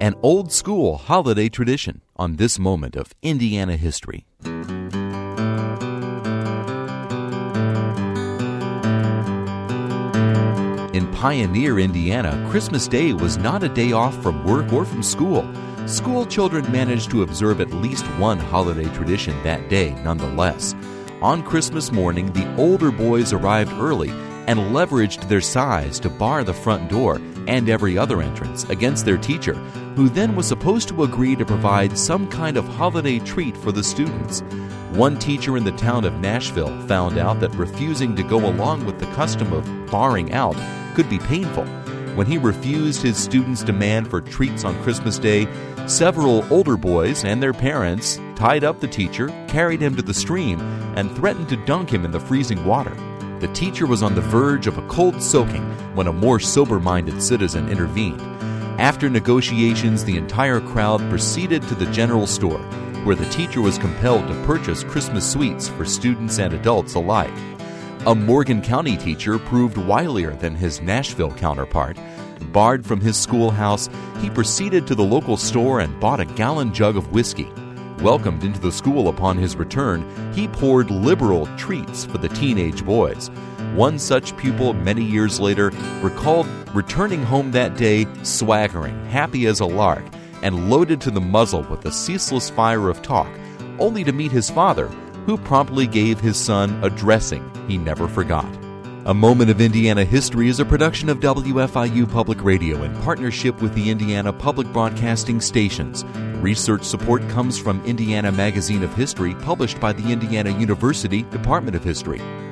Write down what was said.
an old-school holiday tradition on this moment of Indiana history. In Pioneer, Indiana, Christmas Day was not a day off from work or from school. School children managed to observe at least one holiday tradition that day nonetheless. On Christmas morning, the older boys arrived early and leveraged their size to bar the front door and every other entrance against their teacher, who then was supposed to agree to provide some kind of holiday treat for the students. One teacher in the town of Nashville found out that refusing to go along with the custom of barring out could be painful. When he refused his students' demand for treats on Christmas Day, several older boys and their parents tied up the teacher, carried him to the stream, and threatened to dunk him in the freezing water. The teacher was on the verge of a cold soaking when a more sober-minded citizen intervened. After negotiations, the entire crowd proceeded to the general store, where the teacher was compelled to purchase Christmas sweets for students and adults alike. A Morgan County teacher proved wilier than his Nashville counterpart. Barred from his schoolhouse, he proceeded to the local store and bought a gallon jug of whiskey. Welcomed into the school upon his return, he poured liberal treats for the teenage boys. One such pupil many years later recalled returning home that day swaggering, happy as a lark, and loaded to the muzzle with a ceaseless fire of talk, only to meet his father, who promptly gave his son a dressing he never forgot. A Moment of Indiana History is a production of WFIU Public Radio in partnership with the Indiana Public Broadcasting Stations. Research support comes from Indiana Magazine of History, published by the Indiana University Department of History.